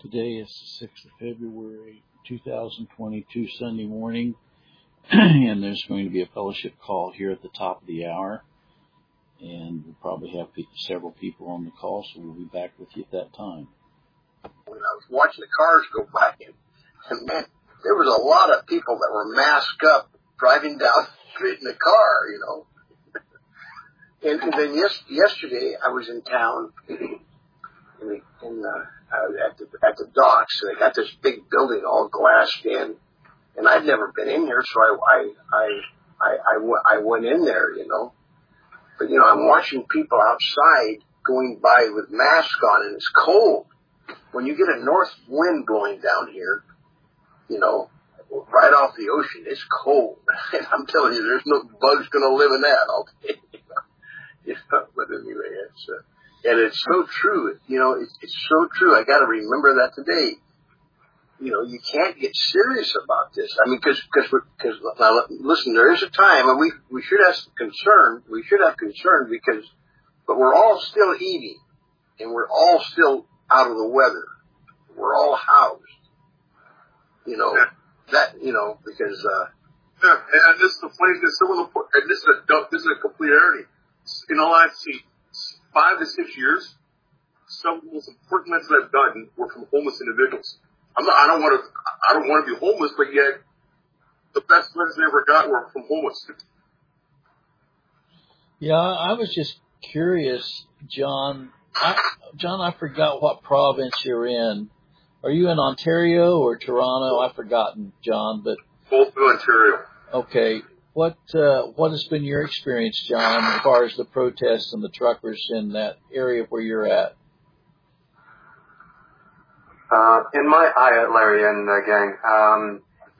Today is the 6th of February, 2022, Sunday morning, and there's going to be a fellowship call here at the top of the hour, and we'll probably have several people on the call, so we'll be back with you at that time. When I was watching the cars go by, and man, there was a lot of people that were masked up driving down the street in a car, you know. And then yesterday I was in town at the docks, and they got this big building all glassed in, and I'd never been in here, so I went in there, you know. But you know, I'm watching people outside going by with masks on, and it's cold. When you get a north wind blowing down here, you know, right off the ocean, it's cold. And I'm telling you, there's no bugs going to live in that. I'll tell you. You know, but anyway, and it's so true. You know, it's so true. I got to remember that today. You know, you can't get serious about this. I mean, because now listen, there is a time, and we should have concern. We should have concern but we're all still eating, and we're all still out of the weather. We're all housed. You know because and this is the funny thing. And this is a complete irony. In all honesty, 5 to 6 years, some of the most important lessons I've gotten were from homeless individuals. I don't want to be homeless, but yet the best lessons I ever got were from homeless. Yeah, I was just curious, John. I forgot what province you're in. Are you in Ontario or Toronto? I've forgotten, John, but both in Ontario. Okay. What has been your experience, John, as far as the protests and the truckers in that area where you're at? Larry and gang.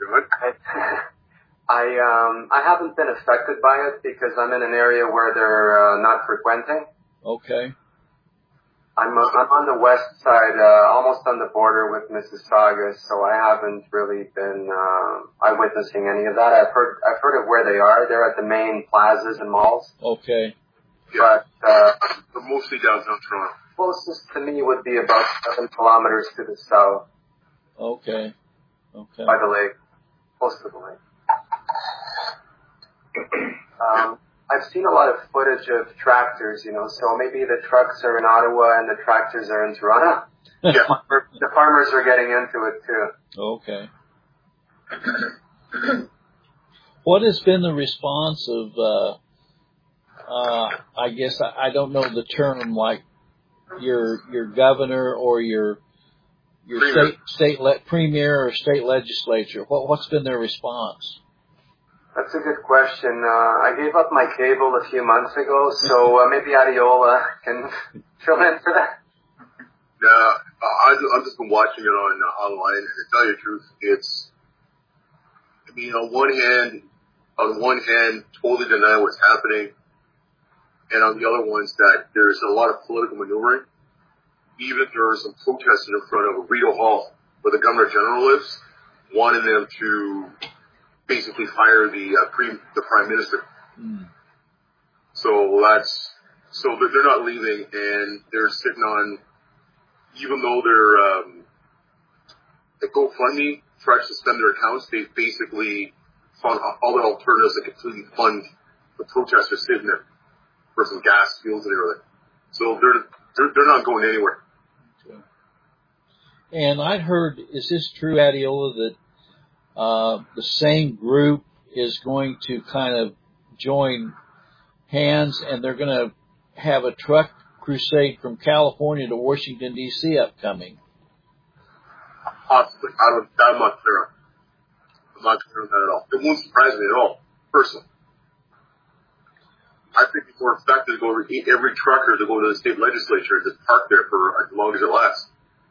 I haven't been affected by it because I'm in an area where they're not frequenting. Okay. I'm on the west side, almost on the border with Mississauga, so I haven't really been eyewitnessing any of that. I've heard of where they are. They're at the main plazas and malls. Okay. But they're mostly downtown Toronto. Closest to me would be about 7 kilometers to the south. Okay. By the lake, close to the lake. I've seen a lot of footage of tractors, you know, so maybe the trucks are in Ottawa and the tractors are in Toronto. Yeah. The farmers are getting into it too. Okay. What has been the response of, I guess I don't know the term, like your governor or your state premier or state legislature? What's been their response? That's a good question. I gave up my cable a few months ago, so maybe Adiola can fill in for that. Yeah, I've just been watching it online, and to tell you the truth, on one hand, totally deny what's happening, and on the other ones that there's a lot of political maneuvering. Even there are some protesters in front of Rideau Hall, where the Governor General lives, wanting them to basically fire the Prime Minister. Mm. So they're not leaving, and they're sitting on, even though the GoFundMe tried to suspend their accounts, they basically found all the alternatives that completely fund the protesters sitting there for some gas, fuels, and everything. So they're not going anywhere. Okay. And I'd heard, is this true, Adiola, that the same group is going to kind of join hands, and they're going to have a truck crusade from California to Washington, D.C. upcoming? Possibly. I'm not clear on that at all. It won't surprise me at all, personally. I think it's more effective to go every trucker to go to the state legislature and just park there for as long as it lasts.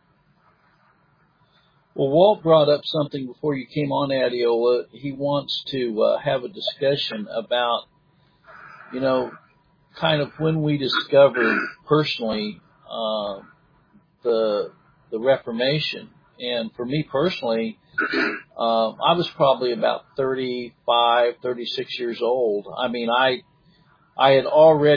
Well, Walt brought up something before you came on, Adiola. He wants to have a discussion about, you know, kind of when we discovered personally the Reformation. And for me personally, I was probably about 35, 36 years old. I mean, I'd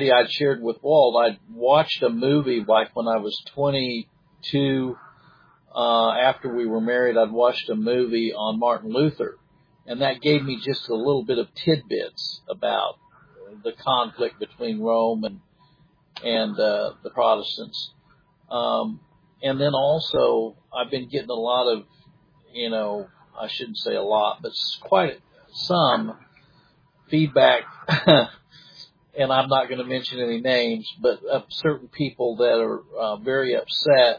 shared with Walt, I'd watched a movie like when I was 22 after we were married, I'd watched a movie on Martin Luther, and that gave me just a little bit of tidbits about the conflict between Rome and the Protestants. And then also, I've been getting a lot of, I shouldn't say a lot, but quite some feedback, and I'm not going to mention any names, but of certain people that are very upset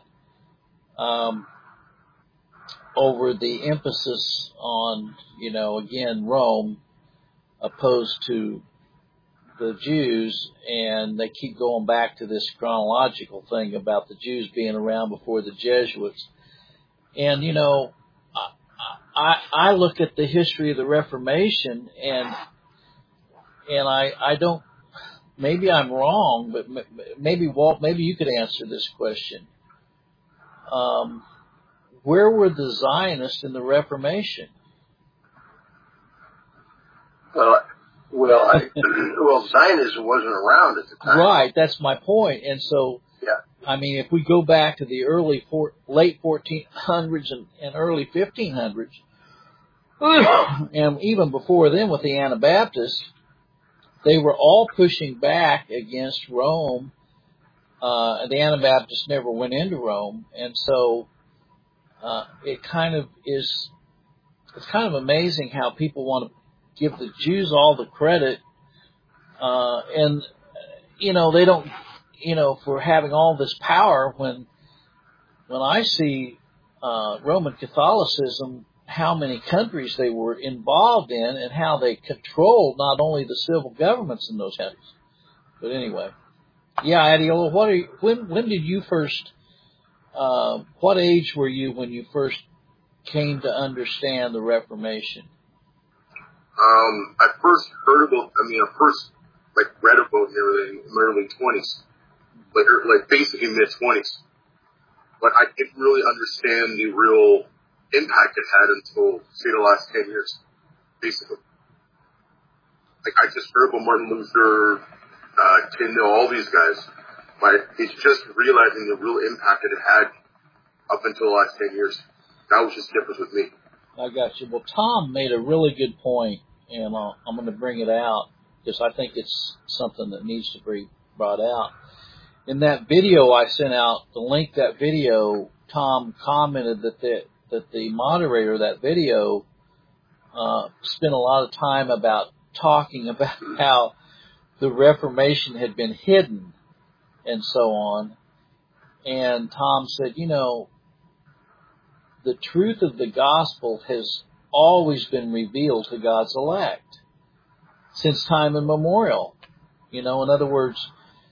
over the emphasis on, again, Rome opposed to the Jews, and they keep going back to this chronological thing about the Jews being around before the Jesuits. And, I look at the history of the Reformation, and I don't, maybe I'm wrong, but maybe Walt, maybe you could answer this question. Where were the Zionists in the Reformation? Well, Zionism wasn't around at the time. Right, that's my point. And so, yeah. I mean, if we go back to the late 1400s and early 1500s, and even before then with the Anabaptists, they were all pushing back against Rome. The Anabaptists never went into Rome, and so it's kind of amazing how people want to give the Jews all the credit, and they don't, for having all this power. When I see Roman Catholicism, how many countries they were involved in, and how they controlled not only the civil governments in those countries. But anyway, yeah, Adiola, when did you first? What age were you when you first came to understand the Reformation? I first heard about, read about it in my early 20s, like basically mid-20s. But I didn't really understand the real impact it had until, say, the last 10 years, basically. Like, I just heard about Martin Luther, Tyndale, all these guys, but it's just realizing the real impact that it had up until the last 10 years. That was just the difference with me. I got you. Well, Tom made a really good point, and I'm going to bring it out because I think it's something that needs to be brought out. In that video I sent out, the link to that video, Tom commented that the moderator of that video spent a lot of time talking about how the Reformation had been hidden and so on. And Tom said, the truth of the gospel has always been revealed to God's elect since time immemorial. In other words,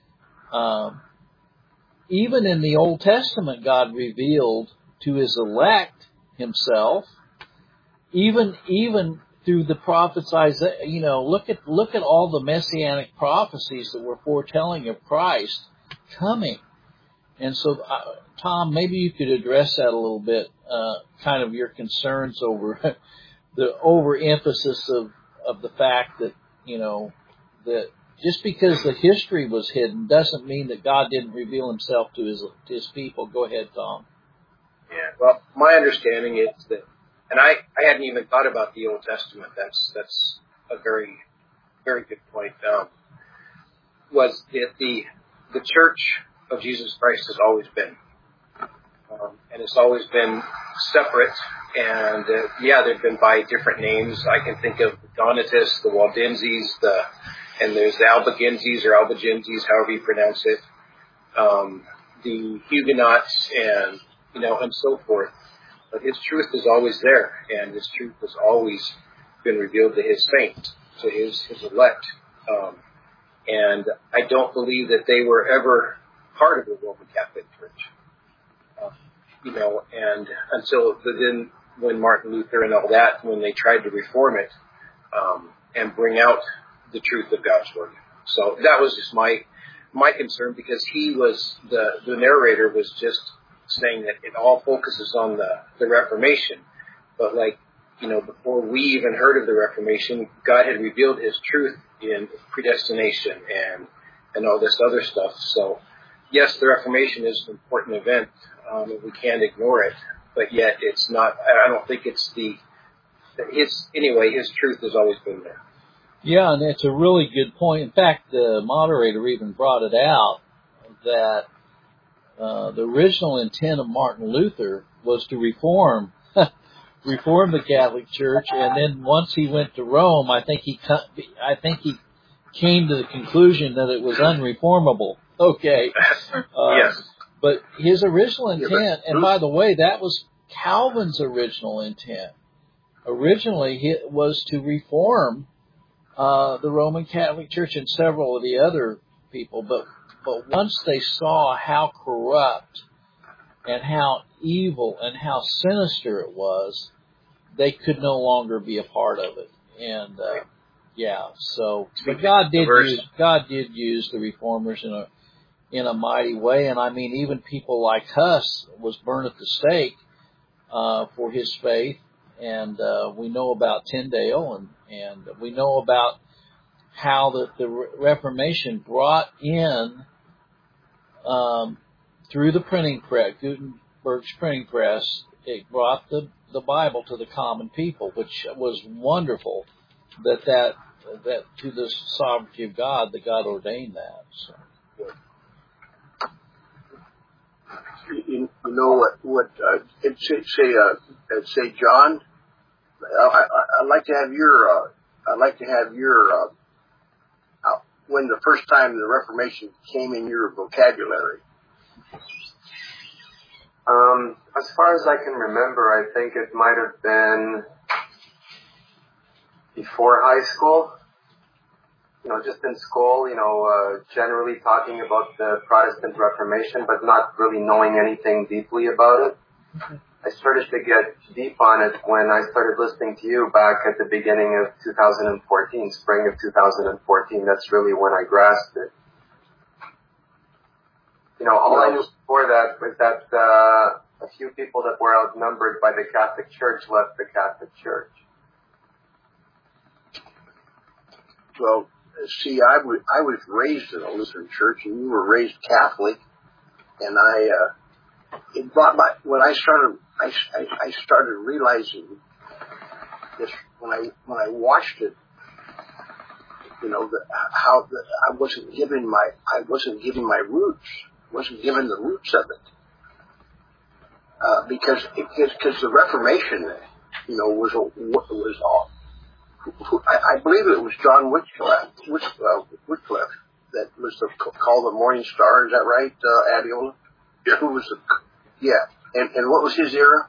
even in the Old Testament, God revealed to his elect himself, even through the prophets Isaiah. Look at all the messianic prophecies that were foretelling of Christ coming. And so, Tom, maybe you could address that a little bit, kind of your concerns over the overemphasis of the fact that, that just because the history was hidden doesn't mean that God didn't reveal himself to his people. Go ahead, Tom. Yeah, well, my understanding is that, and I hadn't even thought about the Old Testament. That's a very, very good point. Was that the Church of Jesus Christ has always been, and it's always been separate. And they've been by different names. I can think of the Donatists, the Waldenses, and there's the Albigenses or Albigenses, however you pronounce it, the Huguenots, and so forth. But his truth is always there, and his truth has always been revealed to his saints, to his elect. And I don't believe that they were ever part of the Roman Catholic Church. And until then, when Martin Luther and all that, when they tried to reform it, and bring out the truth of God's word. So that was just my concern, because he was, the narrator was just saying that it all focuses on the Reformation. But before we even heard of the Reformation, God had revealed his truth in predestination and all this other stuff. So, yes, the Reformation is an important event, and we can't ignore it, but yet it's not, I don't think it's anyway, his truth has always been there. Yeah, and it's a really good point. In fact, the moderator even brought it out that the original intent of Martin Luther was to reform the Catholic Church, and then once he went to Rome, I think he came to the conclusion that it was unreformable. Okay. Yes. But his original intent, and by the way, that was Calvin's original intent. Originally, it was to reform the Roman Catholic Church and several of the other people, but once they saw how corrupt and how evil and how sinister it was, they could no longer be a part of it. And but God did use the reformers in a mighty way. And I mean, even people like Huss was burned at the stake for his faith. And we know about Tyndale, and we know about how the Reformation brought in through the printing press, Gutenberg's printing press, it brought the Bible to the common people, which was wonderful. That to the sovereignty of God, that God ordained that. So. You know what? Say, John. I'd like to have your. When the first time the Reformation came in your vocabulary. As far as I can remember, I think it might have been before high school. Just in school, generally talking about the Protestant Reformation, but not really knowing anything deeply about it. I started to get deep on it when I started listening to you back at the beginning of 2014, spring of 2014. That's really when I grasped it. All I knew before that was that a few people that were outnumbered by the Catholic Church left the Catholic Church. Well, see, I was raised in a Lutheran church, and you were raised Catholic, and it brought my, when I started realizing this, when I watched it, I wasn't given my roots, wasn't given the roots of it, because the Reformation, was all. I believe it was John Wycliffe that was called the Morning Star. Is that right, Adiola? Yeah. Who was and what was his era?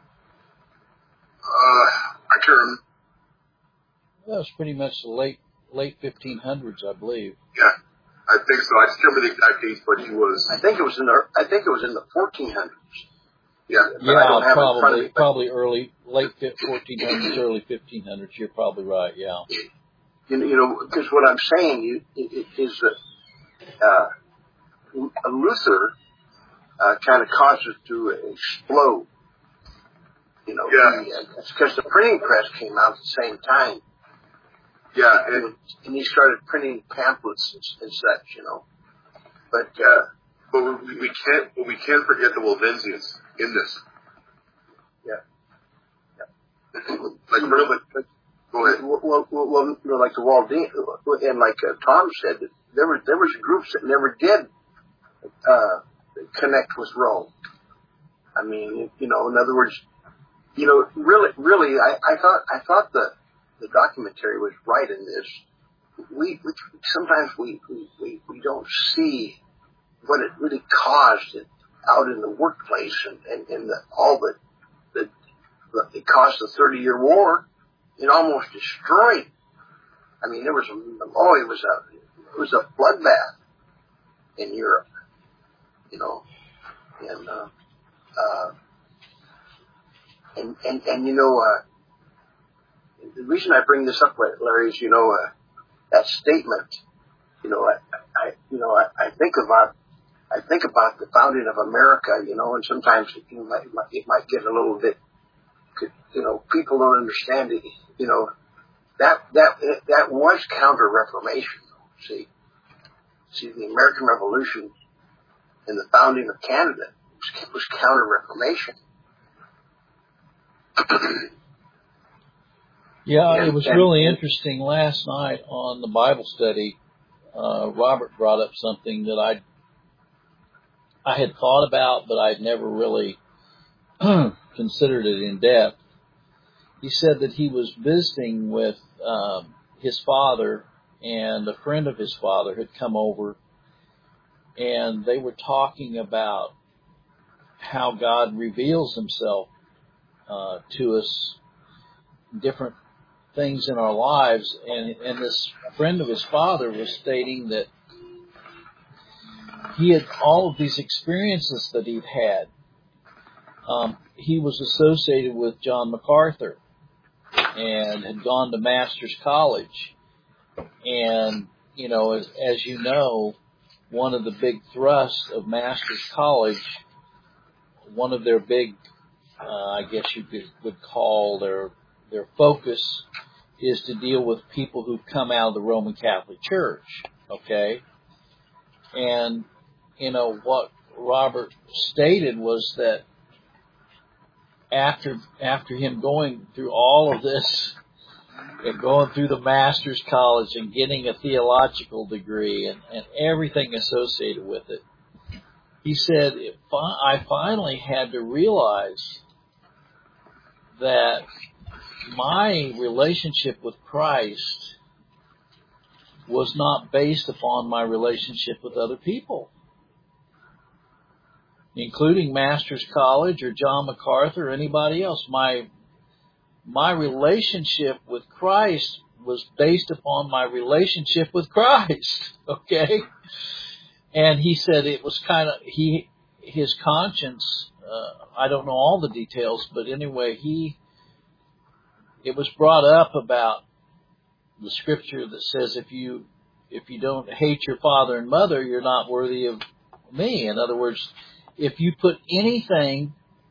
I can't remember. That was pretty much the late 1500s, I believe. Yeah, I think so. I just can't remember the exact dates, but he was. I think it was in the 1400s. Yeah, probably late 1400s, early 1500s. You're probably right. Yeah. Because what I'm saying is that Luther kind of caused it to explode. It's because the printing press came out at the same time. Yeah, and he started printing pamphlets and such. But we can't forget the Waldensians in this. Yeah. Go ahead. Well, like the Waldensians, and like Tom said, there was groups that never did connect with Rome. I mean, in other words, really, I thought the documentary was right in this. We sometimes we don't see what it really caused out in the workplace and it caused the 30-year war. It almost destroyed. I mean, it was a bloodbath in Europe, and the reason I bring this up, Larry, is that statement. I think about the founding of America, and sometimes it might get a little bit, people don't understand it, that was counter-reformation. See, the American Revolution in the founding of Canada was Counter-Reformation. Yeah, it was really interesting last night on the Bible study. Robert brought up something that I had thought about, but I'd never really considered it in depth. He said that he was visiting with his father, and a friend of his father had come over, and they were talking about how God reveals himself to us, different things in our lives, and this friend of his father was stating that he had all of these experiences that he'd had. He was associated with John MacArthur and had gone to Master's College. And, you know, as you know, one of the big thrusts of Master's College, one of their big, I guess you would call their focus, is to deal with people who've come out of the Roman Catholic Church, okay? And, you know, what Robert stated was that after him going through all of this, and going through the Master's College and getting a theological degree and everything associated with it, he said, I finally had to realize that my relationship with Christ was not based upon my relationship with other people, including Master's College or John MacArthur or anybody else. My relationship with Christ was based upon my relationship with Christ, okay? And he said it was kind of, his conscience, I don't know all the details, but anyway, it was brought up about the scripture that says if you don't hate your father and mother, you're not worthy of me. In other words, if you put anything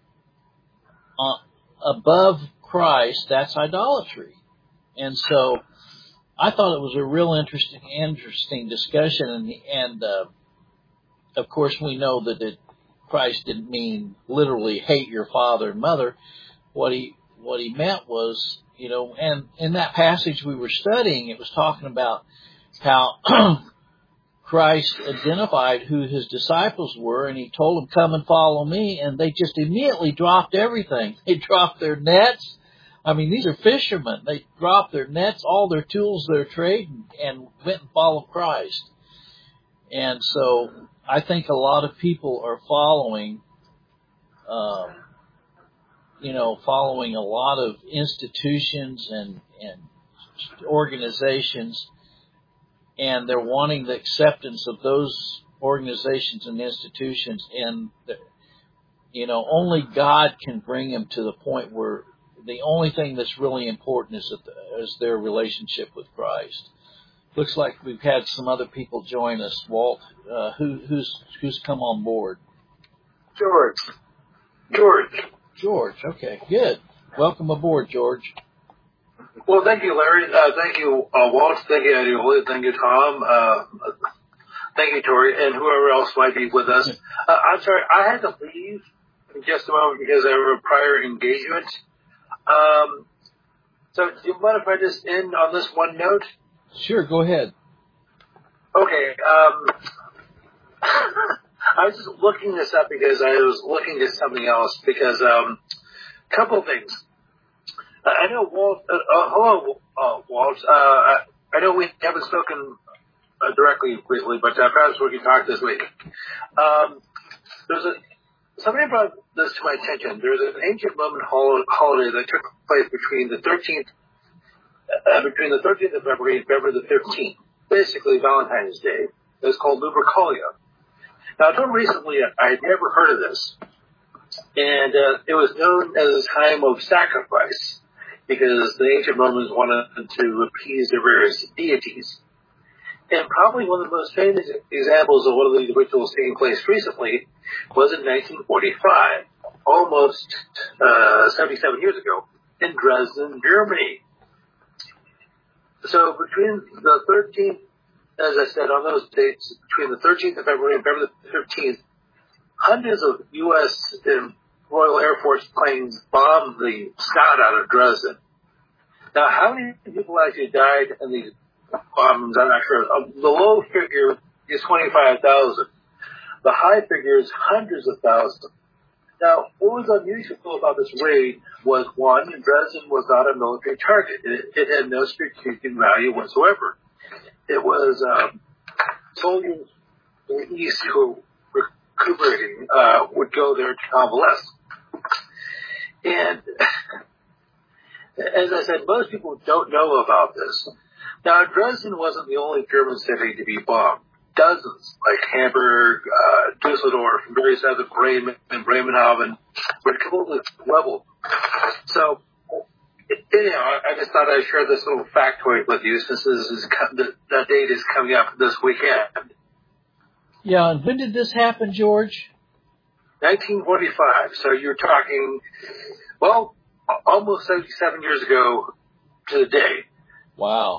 above Christ, that's idolatry. And so I thought it was a real interesting discussion. And of course, we know that Christ didn't mean literally hate your father and mother. What he meant was, you know, and in that passage we were studying, it was talking about how Christ identified who his disciples were, and he told them, come and follow me, and they just immediately dropped everything. They dropped their nets. I mean, these are fishermen. They dropped their nets, all their tools, their trade, and went and followed Christ. And so I think a lot of people are following a lot of institutions and organizations, and they're wanting the acceptance of those organizations and institutions, and only God can bring them to the point where the only thing that's really important is their relationship with Christ. Looks like we've had some other people join us. Walt, who's come on board? George. Okay, good. Welcome aboard, George. Well, thank you, Larry. Thank you, Walt. Thank you, Adiola. Thank you, Tom. Thank you, Tori, and whoever else might be with us. I'm sorry, I had to leave in just a moment because I have a prior engagement. So do you mind if I just end on this one note? Sure, go ahead. Okay. I was just looking this up because I was looking at something else because couple of things. I know Walt. Hello, Walt. I know we haven't spoken directly lately, but perhaps we can talk this week. Somebody brought this to my attention. There's an ancient Roman holiday that took place between the 13th of February and February the 15th, basically Valentine's Day. It was called Lupercalia. Now, until recently, I had never heard of this, and it was known as a time of sacrifice because the ancient Romans wanted to appease their various deities. And probably one of the most famous examples of one of these rituals taking place recently was in 1945, almost 77 years ago, in Dresden, Germany. So between the 13th, as I said, on those dates, between the 13th of February and February the 15th, hundreds of U.S. and Royal Air Force planes bombed the scout out of Dresden. Now, how many people actually died in these bombings? I'm not sure. The low figure is 25,000. The high figure is hundreds of thousands. Now, what was unusual about this raid was, one, Dresden was not a military target. It had no strategic value whatsoever. It was soldiers in the East who were recuperating would go there to convalesce. And as I said, most people don't know about this. Now, Dresden wasn't the only German city to be bombed. Dozens, like Hamburg, Dusseldorf, various other Bremenhaven, were completely leveled. So, I just thought I'd share this little factoid with you since the date is coming up this weekend. Yeah, and when did this happen, George? 1945. So you're talking, well, almost 77 years ago to the day. Wow.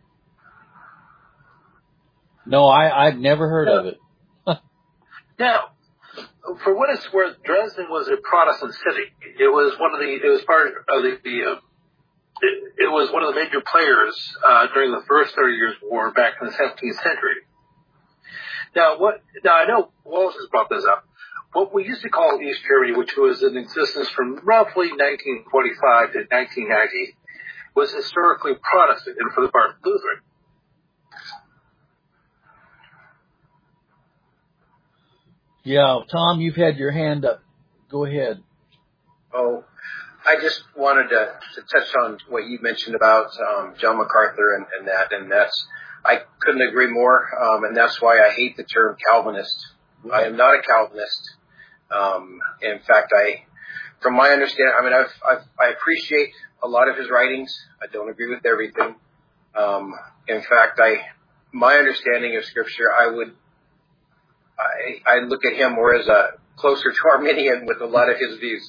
No, I've never heard of it. Now, for what it's worth, Dresden was a Protestant city. It was one of the major players during the first 30 Years' War back in the 17th century. Now I know Wallace has brought this up. What we used to call East Germany, which was in existence from roughly 1945 to 1990, was historically Protestant and for the part Lutheran. Yeah, Tom, you've had your hand up. Go ahead. Oh, I just wanted to touch on what you mentioned about John MacArthur and that's, I couldn't agree more, and that's why I hate the term Calvinist. I am not a Calvinist. In fact, from my understanding, I mean, I appreciate a lot of his writings. I don't agree with everything. In fact, my understanding of Scripture, I look at him more as a closer to Arminian with a lot of his views.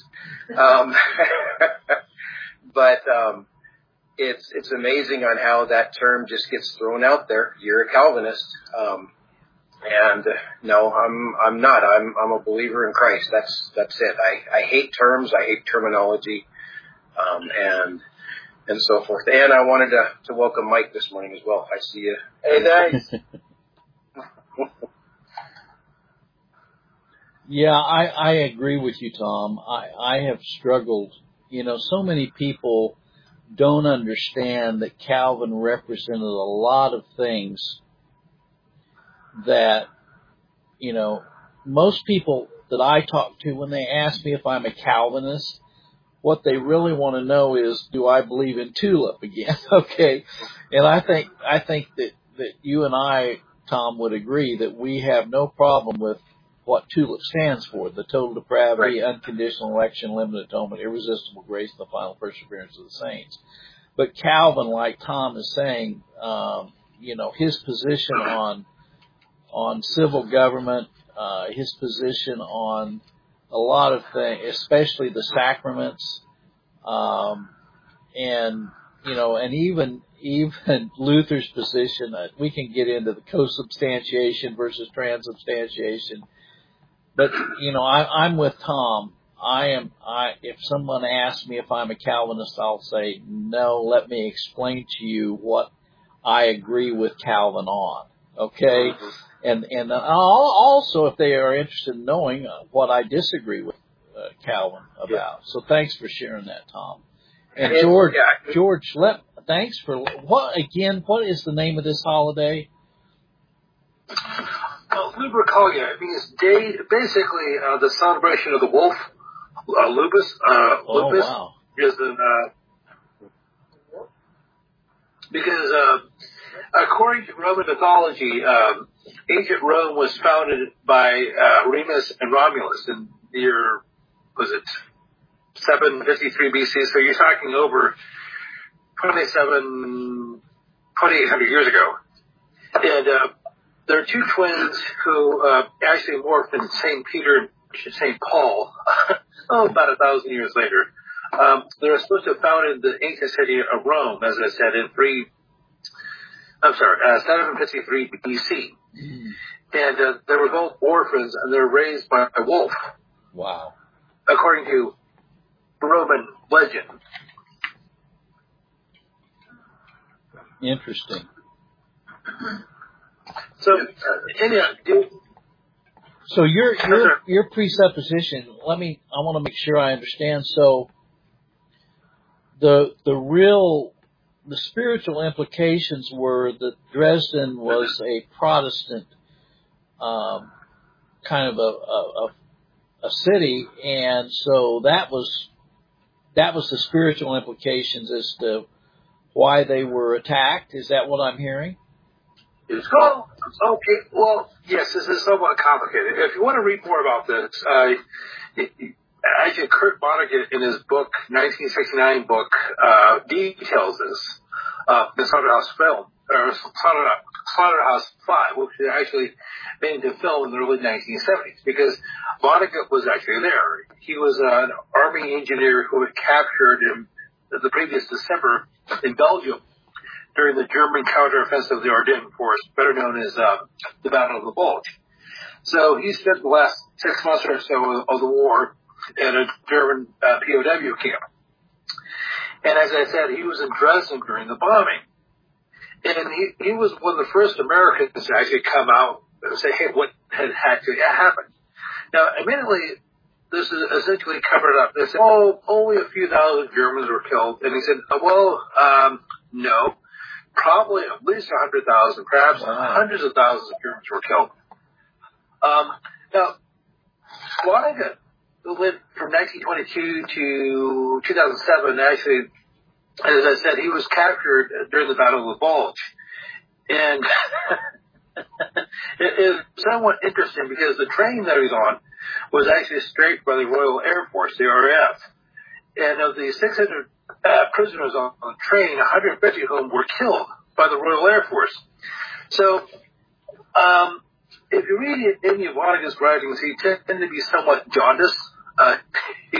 But it's amazing on how that term just gets thrown out there. You're a Calvinist. And no, I'm not. I'm a believer in Christ. That's it. I hate terms. I hate terminology. And so forth. And I wanted to welcome Mike this morning as well. I see you. Hey, thanks. Yeah, I agree with you, Tom. I have struggled. So many people don't understand that Calvin represented a lot of things that, most people that I talk to, when they ask me if I'm a Calvinist, what they really want to know is, do I believe in tulip again? Okay. And I think that you and I, Tom, would agree that we have no problem with what TULIP stands for: the total depravity, right, unconditional election, limited atonement, irresistible grace, and the final perseverance of the saints. But Calvin, like Tom is saying, his position on civil government, his position on a lot of things, especially the sacraments, and even Luther's position. We can get into the co-substantiation versus transubstantiation. But, I'm with Tom. If someone asks me if I'm a Calvinist, I'll say, no, let me explain to you what I agree with Calvin on. Okay? And also, if they are interested in knowing what I disagree with Calvin about. Yeah. So thanks for sharing that, Tom. And George, thanks for, what is the name of this holiday? Lupercalia. It means basically the celebration of the wolf, lupus. Lupus, wow. Because according to Roman mythology, ancient Rome was founded by Remus and Romulus in the year, 753 BC. So you're talking over 2,800 years ago. And there are two twins who actually morphed in St. Peter and St. Paul about 1,000 years later. They were supposed to have founded the ancient city of Rome, as I said, in 753 BC. And they were both orphans, and they were raised by a wolf. Wow. According to Roman legend. Interesting. So, anyhow, so your presupposition, I want to make sure I understand. So the spiritual implications were that Dresden was a Protestant kind of a city, and so that was the spiritual implications as to why they were attacked. Is that what I'm hearing? Well, okay. Well, yes, this is somewhat complicated. If you want to read more about this, actually Kurt Vonnegut in his book, 1969 book, details this. The Slaughterhouse film, or Slaughterhouse 5, which was actually made into film in the early 1970s, because Vonnegut was actually there. He was an Army engineer who had captured in the previous December in Belgium during the German counteroffensive of the Ardennes Force, better known as the Battle of the Bulge. So he spent the last 6 months or so of the war at a German POW camp. And as I said, he was in Dresden during the bombing. And he was one of the first Americans to actually come out and say, hey, what had actually happened? Now, immediately, this is essentially covered up. They said, oh, only a few thousand Germans were killed. And he said, no. Probably at least 100,000, perhaps hundreds of thousands of Germans were killed. Now, Vonnegut lived from 1922 to 2007. Actually, as I said, he was captured during the Battle of the Bulge. And it is somewhat interesting because the train that he was on was actually straight by the Royal Air Force, the RAF. And of the 600 prisoners on the train, 150 of whom were killed by the Royal Air Force. So, if you read any of Vonnegut's writings, he tended to be somewhat jaundiced. He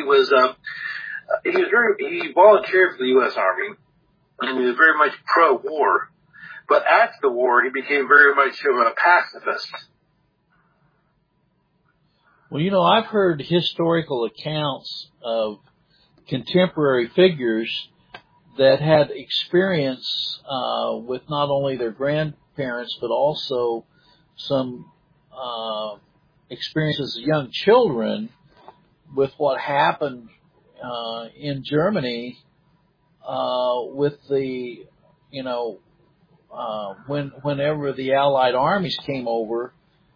volunteered for the U.S. Army, and he was very much pro-war. But after the war, he became very much of a pacifist. Well, I've heard historical accounts of contemporary figures that had experience with not only their grandparents, but also some experiences as young children with what happened in Germany with the, whenever the Allied armies came over,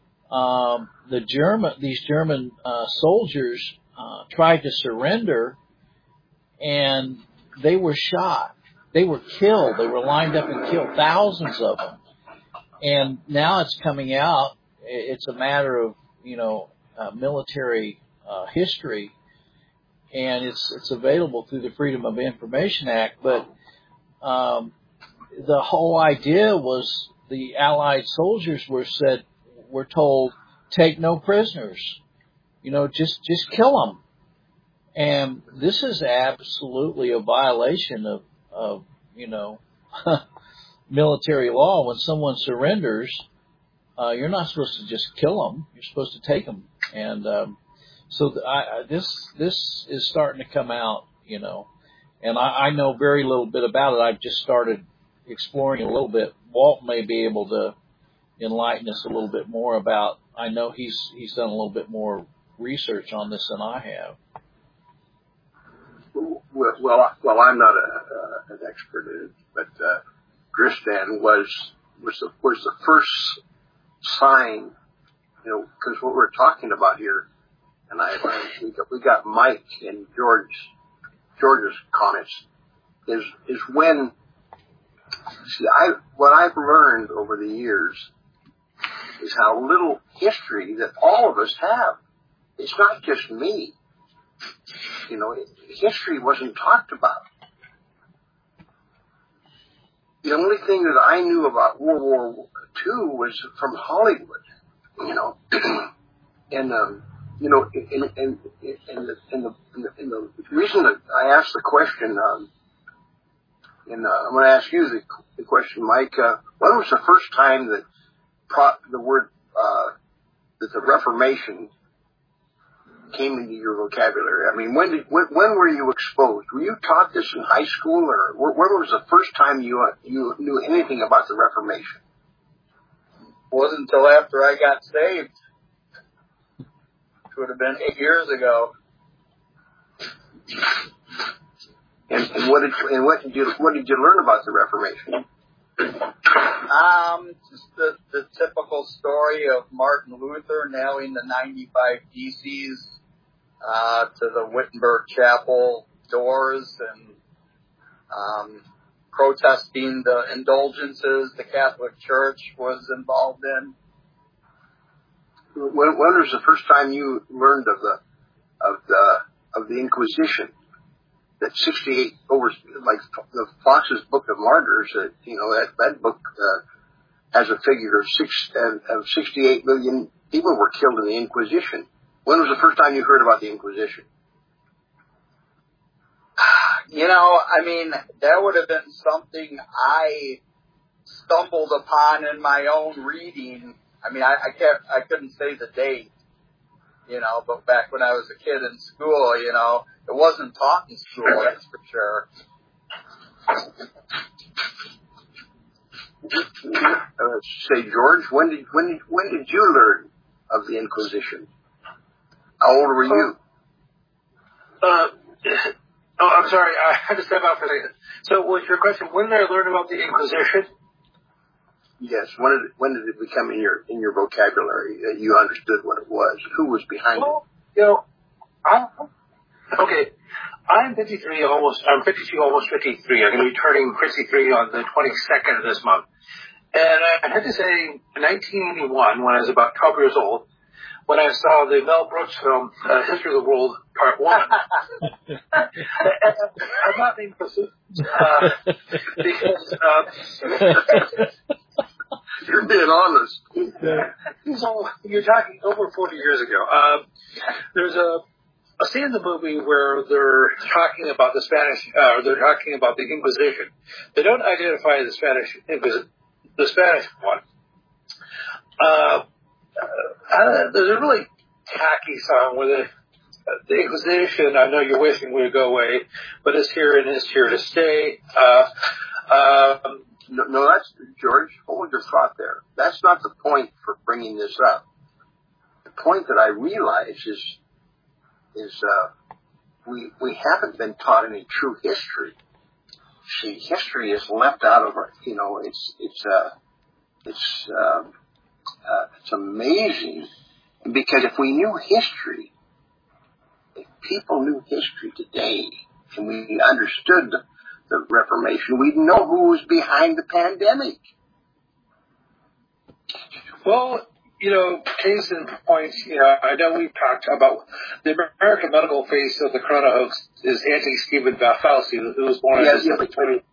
these German soldiers tried to surrender, and they were shot. They were killed. They were lined up and killed, thousands of them. And now it's coming out. It's a matter of, military history, and it's available through the Freedom of Information Act. But the whole idea was the Allied soldiers were told, take no prisoners. Just kill them. And this is absolutely a violation of military law. When someone surrenders, you're not supposed to just kill them. You're supposed to take them. And so this is starting to come out, and I know very little bit about it. I've just started exploring it a little bit. Walt may be able to enlighten us a little bit more about. I know he's done a little bit more research on this than I have. Well, I'm not an expert in it, but Dresden was the first sign, because what we're talking about here, and we got Mike and George's comments is when. See, what I've learned over the years is how little history that all of us have. It's not just me. History wasn't talked about. The only thing that I knew about World War II was from Hollywood, and the reason that I asked the question, and I'm going to ask you the question, Mike. When was the first time that the word that the Reformation came into your vocabulary? I mean, when were you exposed? Were you taught this in high school, or when was the first time you knew anything about the Reformation? It wasn't until after I got saved. It would have been 8 years ago. And what did you learn about the Reformation? Just the typical story of Martin Luther nailing the 95 Theses to the Wittenberg Chapel doors and protesting the indulgences the Catholic Church was involved in. When was the first time you learned of the Inquisition? That 68 over, like the Fox's Book of Martyrs, that book has a figure of 68 million people were killed in the Inquisition. When was the first time you heard about the Inquisition? That would have been something I stumbled upon in my own reading. I couldn't say the date, but back when I was a kid in school, it wasn't taught in school, that's for sure. Say, George, when did you learn of the Inquisition? How old were you? I'm sorry, I had to step out for a second. So, was your question, when did I learn about the Inquisition? Yes. When did it become in your vocabulary that you understood what it was? Who was behind it? Okay. I'm 53, I'm 52, almost 53. I'm going to be turning 53 on the 22nd of this month. And I had to say, in 1981, when I was about 12 years old, when I saw the Mel Brooks film, History of the World, Part 1. I'm not being facetious, because, you're being honest. So, you're talking over 40 years ago. There's a scene in the movie where they're talking about the Inquisition. They don't identify the Spanish one. There's a really tacky song where the Inquisition, I know you're wishing would go away, but it's here and it's here to stay. No, that's, George, hold your thought there. That's not the point for bringing this up. The point that I realize is we haven't been taught any true history. See, history is left out of our, it's amazing, because if we knew history, if people knew history today, and we understood the Reformation, we'd know who was behind the pandemic. Well, case in point, I know we've talked about the American medical face of the corona hoax is Stephen Fauci, who was born in December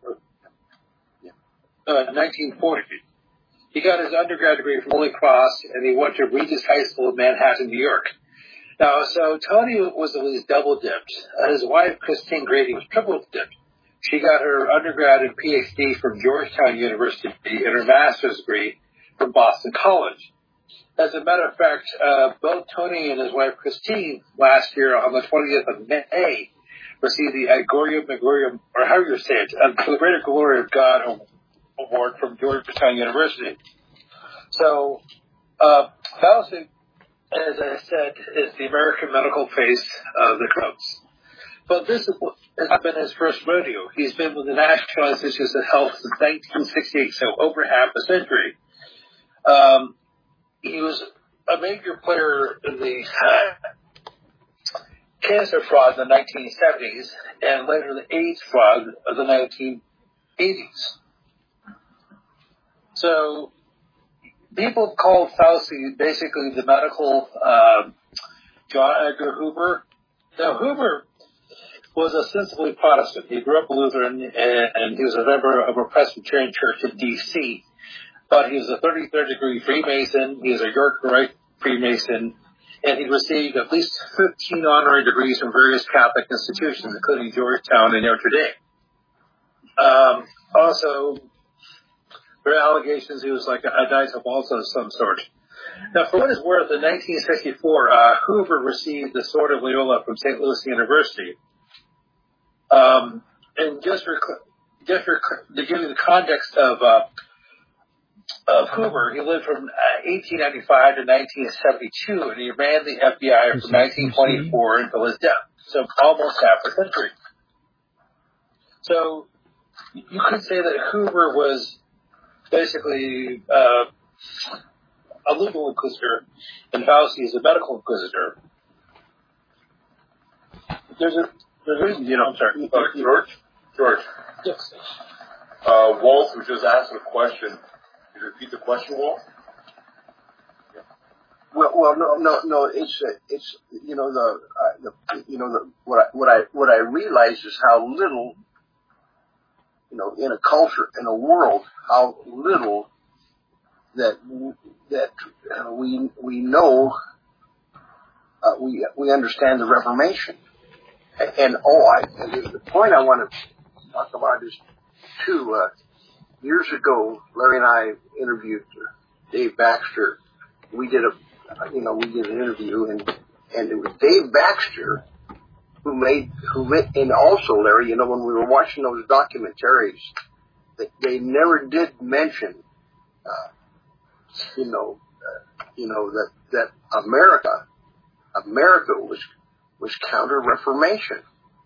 1940. He got his undergrad degree from Holy Cross, and he went to Regis High School in Manhattan, New York. Now, so Tony was at least double dipped. His wife, Christine Grady, was triple dipped. She got her undergrad and PhD from Georgetown University and her master's degree from Boston College. As a matter of fact, both Tony and his wife Christine last year on the 20th of May received the Agorium, or however you say it, for the Greater Glory of God Award from Georgetown University. So, Fauci, as I said, is the American medical face of the Crooks. But this has not been his first rodeo. He's been with the National Institutes of Health since 1968, so over half a century. He was a major player in the cancer fraud in the 1970s and later the AIDS fraud of the 1980s. So people call Fauci basically the medical John Edgar Hoover. Now, Hoover was ostensibly Protestant. He grew up Lutheran, and he was a member of a Presbyterian church in D.C., but he was a 33rd degree Freemason. He was a York Rite Freemason, and he received at least 15 honorary degrees from various Catholic institutions, including Georgetown and Notre Dame. Also, there are allegations he was like a Knight of Malta of some sort. Now, for what it's worth, in 1964, Hoover received the Sword of Loyola from St. Louis University. And just to give you the context of Hoover, he lived from 1895 to 1972, and he ran the FBI from 1924 until his death, so almost half a century. So you could say that Hoover was basically a legal inquisitor, and Fauci is a medical inquisitor. There's a reason, I'm sorry. George. Yes. Walt was just asking a question. Could you repeat the question, Walt? Well, no. It's what I realize is how little, in a culture, in a world, how little that we know, we understand the Reformation. And the point I want to talk about is two. Years ago, Larry and I interviewed Dave Baxter. We did an interview, and it was Dave Baxter who made, and also Larry, when we were watching those documentaries, they never did mention, that America was counter-Reformation.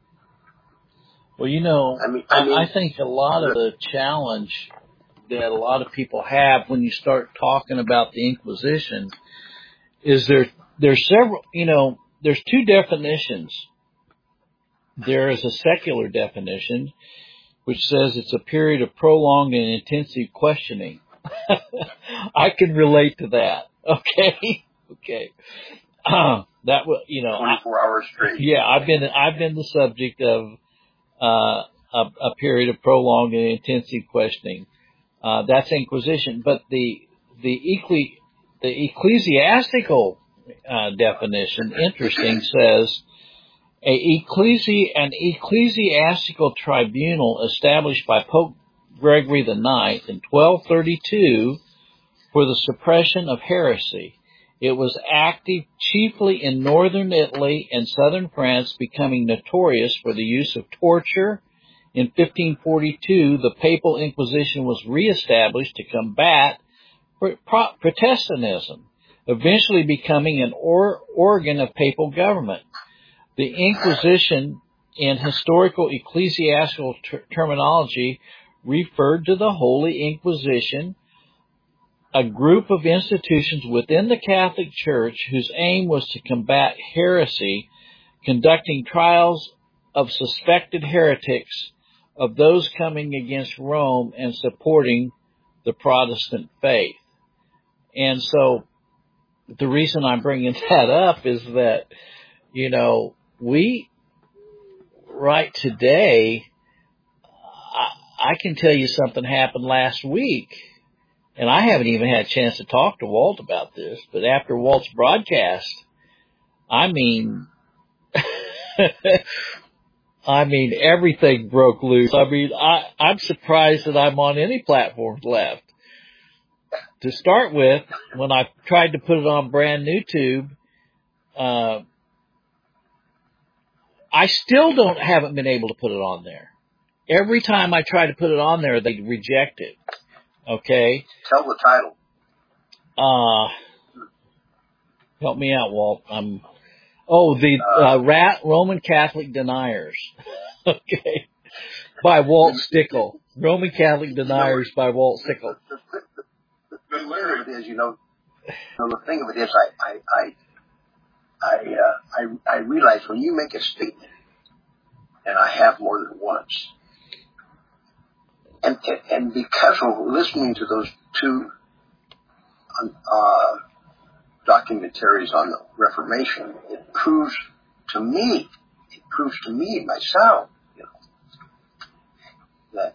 Well, I think a lot of the challenge that a lot of people have when you start talking about the Inquisition is there's several, there's two definitions. There is a secular definition which says it's a period of prolonged and intensive questioning. I can relate to that. Okay. That was, 24 hours straight. Yeah, I've been the subject of a period of prolonged and intensive questioning. That's Inquisition. But the ecclesiastical definition, interesting, says an ecclesiastical tribunal established by Pope Gregory IX in 1232 for the suppression of heresy. It was active chiefly in northern Italy and southern France, becoming notorious for the use of torture. In 1542, the Papal Inquisition was reestablished to combat Protestantism, eventually becoming an organ of papal government. The Inquisition, in historical ecclesiastical terminology, referred to the Holy Inquisition, a group of institutions within the Catholic Church whose aim was to combat heresy, conducting trials of suspected heretics, of those coming against Rome, and supporting the Protestant faith. And so the reason I'm bringing that up is that, we, right today, I can tell you something happened last week. And I haven't even had a chance to talk to Walt about this, but after Walt's broadcast, everything broke loose. I'm surprised that I'm on any platforms left. To start with, when I tried to put it on brand new tube, I still haven't been able to put it on there. Every time I try to put it on there, they reject it. Okay. Tell the title. Help me out, Walt. Roman Catholic Deniers. Okay. By Walt Stickle. Roman Catholic Deniers by Walt Stickle. The thing of it is, the thing of it is, I realize when you make a statement, and I have more than once, and because of listening to those two documentaries on the Reformation, it proves to me myself, that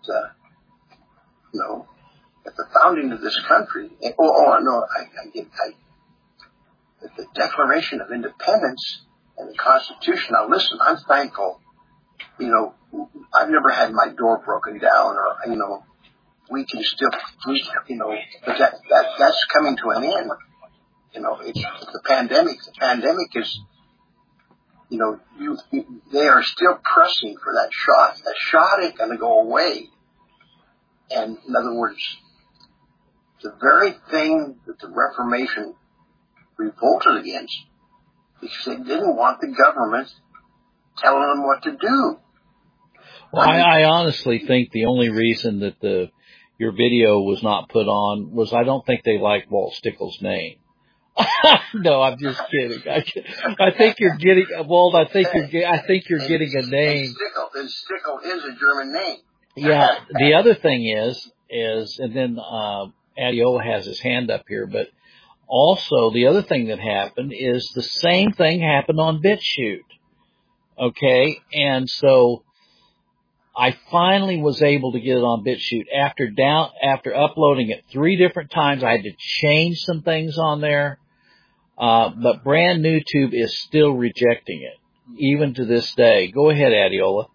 at the founding of this country, the Declaration of Independence and the Constitution. Now listen, I'm thankful. I've never had my door broken down, or we can still, but that's coming to an end. You know, it's the pandemic. The pandemic is, you know, they are still pressing for that shot. That shot ain't going to go away. And in other words, the very thing that the Reformation revolted against, because they didn't want the government telling them what to do. Well, I honestly think the only reason that your video was not put on was I don't think they like Walt Stickle's name. No, I'm just kidding. I think you're getting, Walt. I think you're getting a name. And Stickle is a German name. Yeah. The other thing is, and then Adiola has his hand up here, but also the other thing that happened is the same thing happened on BitChute. Okay, and so I finally was able to get it on BitChute after uploading it 3 different times. I had to change some things on there. But brand new Tube is still rejecting it, even to this day. Go ahead, Adiola.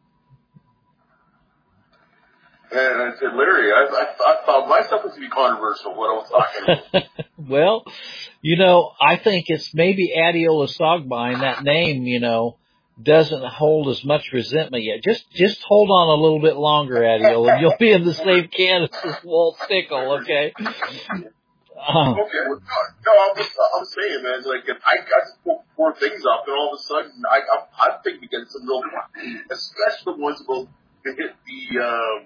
And I said, Larry, I found myself to be controversial, what I was talking about. Well, you know, I think it's maybe Adiola Sogbine, that name, you know, doesn't hold as much resentment yet. Just hold on a little bit longer, Adiola, and you'll be in the same camp as Walt Stickle, okay? Okay, no, I'm saying, man, like, if I just put 4 things up, and all of a sudden, I'm thinking against some real, especially the ones about to hit the,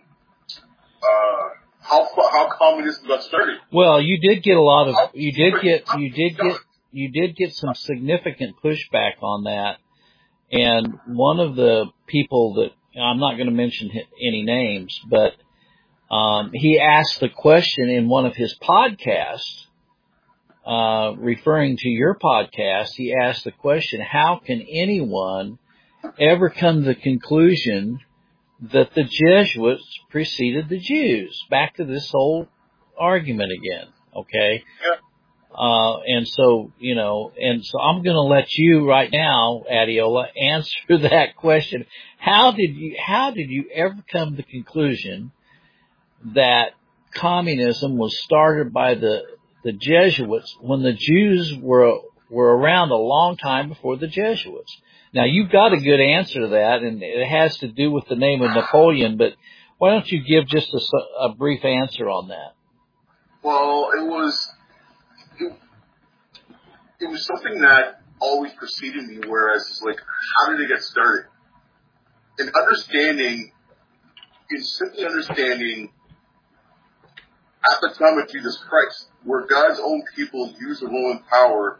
how communism got started. Well, you did get a lot of, you did get some significant pushback on that. And one of the people that, I'm not going to mention any names, but he asked the question in one of his podcasts, referring to your podcast, he asked the question, how can anyone ever come to the conclusion that the Jesuits preceded the Jews? Back to this whole argument again, okay? Yeah. And so, you know, I'm going to let you right now, Adiola, answer that question. How did you ever come to the conclusion that communism was started by the Jesuits when the Jews were around a long time before the Jesuits? Now, you've got a good answer to that, and it has to do with the name of Napoleon, but why don't you give just a brief answer on that? Well, it was something that always preceded me, whereas it's like, how did it get started? And simply understanding at the time of Jesus Christ, where God's own people used the Roman power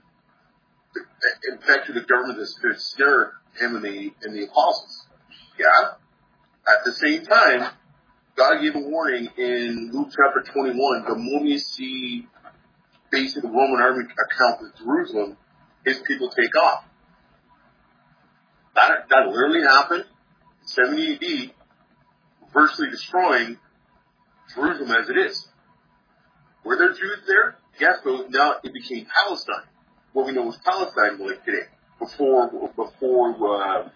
in fact to the government that snare him and the apostles. Yeah. At the same time, God gave a warning in Luke chapter 21, the moment you see basically the Roman army account of Jerusalem, his people take off. That literally happened in 70 AD, virtually destroying Jerusalem as it is. Were there Jews there? Yes, but now it became Palestine. What we know as Palestine like today, before World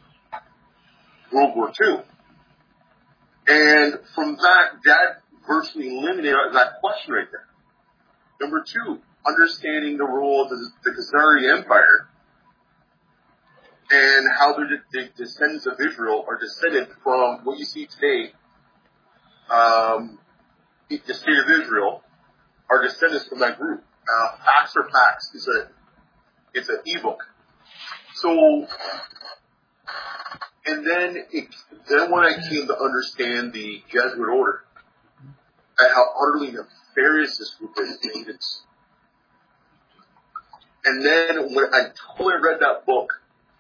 War II. And from that virtually eliminated that question right there. Number 2, understanding the role of the Khazari Empire and how the descendants of Israel are descended from what you see today. The state of Israel are descendants from that group. Pax or Pax it's an ebook. So, and then when I came to understand the Jesuit order and how utterly nefarious this group is, and then when I totally read that book,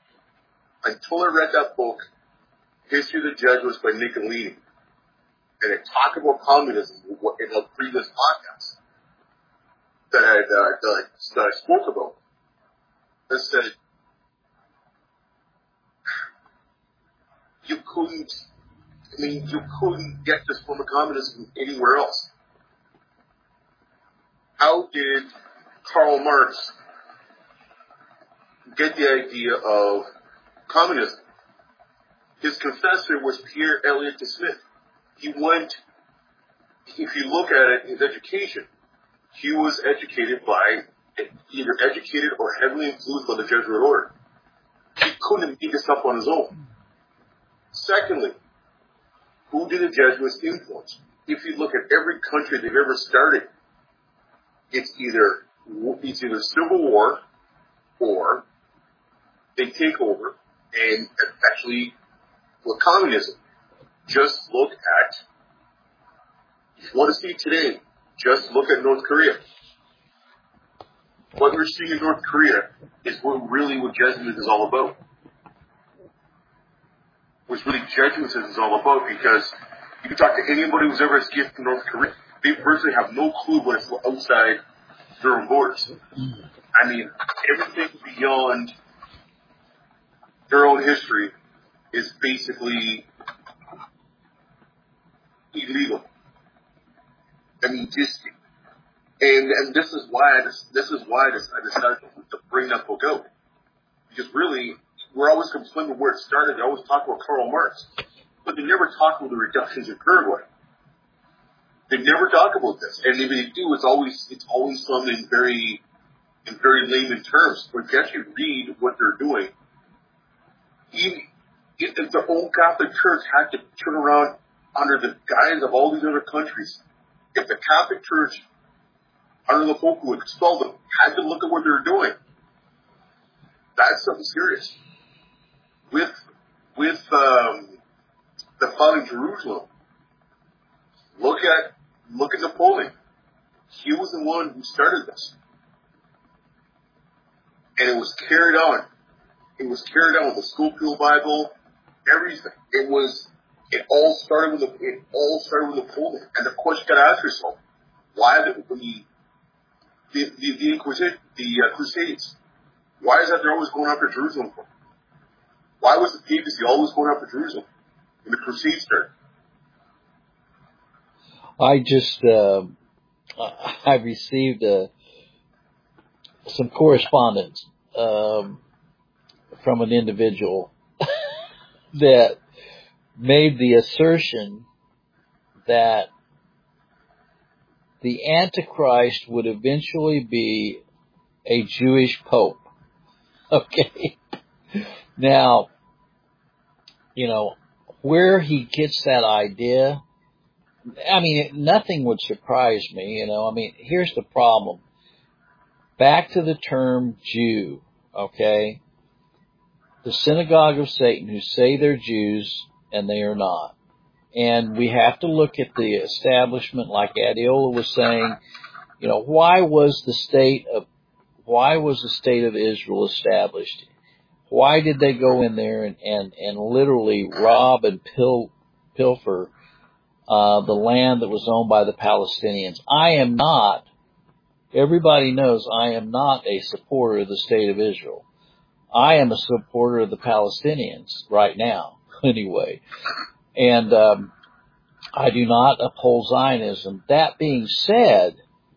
History of the Jesuits by Nicolini, and it talked about communism in a previous podcast that I spoke about. I said, you couldn't get this form of communism anywhere else. How did Karl Marx get the idea of communism? His confessor was Pierre Elliott de Smet. If you look at it, his education, he was educated by either educated or heavily influenced by the Jesuit order. He couldn't make this up on his own. Secondly, who did the Jesuits influence? If you look at every country they've ever started, it's either civil war or they take over and actually with communism. Just look at, if you want to see today, just look at North Korea. What we're seeing in North Korea is what Jesuits is all about. What really Jesuits is all about, because you can talk to anybody who's ever escaped from North Korea. They virtually have no clue what it's outside their own borders. I mean, everything beyond their own history is basically illegal. I mean, and this is why I decided to bring that book out, because really we're always complaining with where it started. They always talk about Karl Marx, but they never talk about the reductions in Paraguay. They never talk about this, and if they do, it's always something in very layman terms. But if you actually read what they're doing, even if their own Catholic Church had to turn around under the guise of all these other countries, if the Catholic Church, under the folk who expelled them, had to look at what they're doing, that's something serious. With the founding Jerusalem, look at Napoleon. He was the one who started this, and it was carried on. It was carried on with the Schofield Bible, everything. It all started with Napoleon. And the question you got to ask yourself: why the Inquisition, the Crusades? Why is that they're always going after Jerusalem for? Why was the papacy always going after Jerusalem when the Crusades started? I received some correspondence from an individual that made the assertion that the Antichrist would eventually be a Jewish pope. Okay. Now, where he gets that idea, I mean, nothing would surprise me, I mean, here's the problem. Back to the term Jew, okay? The synagogue of Satan, who say they're Jews and they are not. And we have to look at the establishment, like Adiola was saying, why was the state of Israel established? Why did they go in there and literally rob and pilfer the land that was owned by the Palestinians? Everybody knows I am not a supporter of the state of Israel. I am a supporter of the Palestinians right now, anyway. And I do not uphold Zionism. That being said,